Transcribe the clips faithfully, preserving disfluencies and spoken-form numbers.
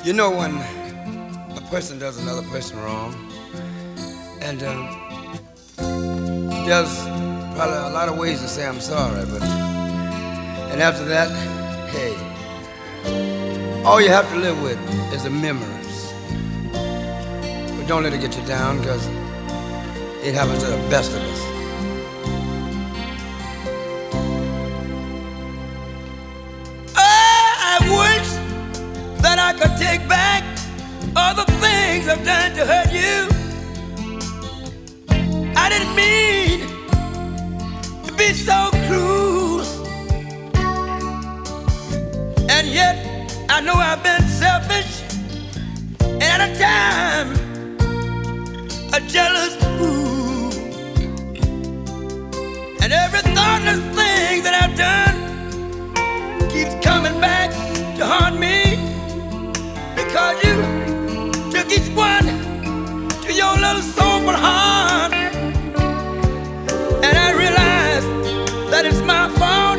You know when a person does another person wrong, and um, there's probably a lot of ways to say I'm sorry, but and after that, hey, all you have to live with is the memories. But don't let it get you down, because it happens to the best of us. I wish that I could take back all the things I've done to hurt you. I didn't mean to be so cruel, and yet I know I've been selfish and at a time a jealous fool. And every thoughtless thing that I've done keeps coming back to haunt me, because you took each one to your little soulful heart. And I realize that it's my fault,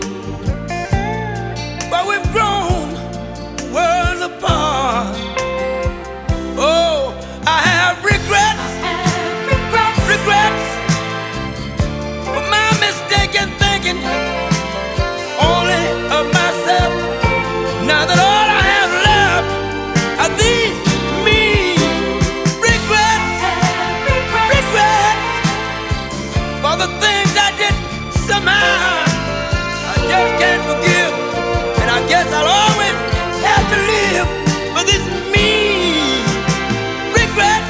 but we've grown worlds apart. Oh, I have regrets, regrets for my mistaken thinking only of myself. Now that all I have left are these mean regrets, regrets for the things I did somehow I just can't forgive. And I guess I'll always have to live with these mean regrets.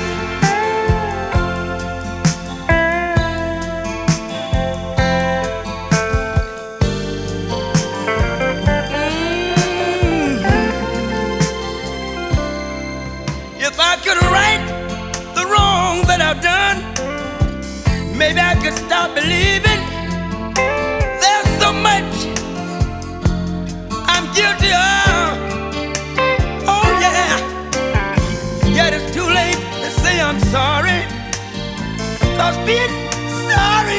If I could right the wrong that I've done, maybe I could stop believing there's so much I'm guilty of. Oh yeah, yet it's too late to say I'm sorry, 'cause being sorry